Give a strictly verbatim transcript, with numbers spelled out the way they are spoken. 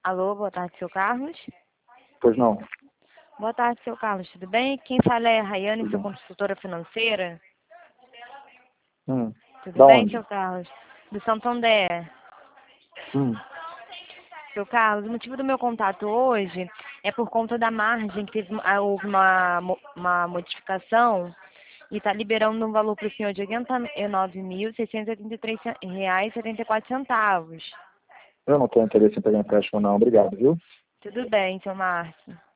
Alô, boa tarde, seu Carlos. Pois não. Boa tarde, seu Carlos, tudo bem? Quem fala é a Rayane, sou Tudo. consultora financeira. Hum. Tudo Da bem, onde? seu Carlos? Do Santander. Hum. Seu Carlos, o motivo do meu contato hoje é por conta da margem, que teve ah, houve uma, mo- uma modificação e está liberando um valor para o senhor de oitenta e nove mil, seiscentos e oitenta e três reais e setenta e quatro centavos. Eu não tenho interesse em pegar empréstimo não, obrigado, viu? Tudo bem, seu Márcio.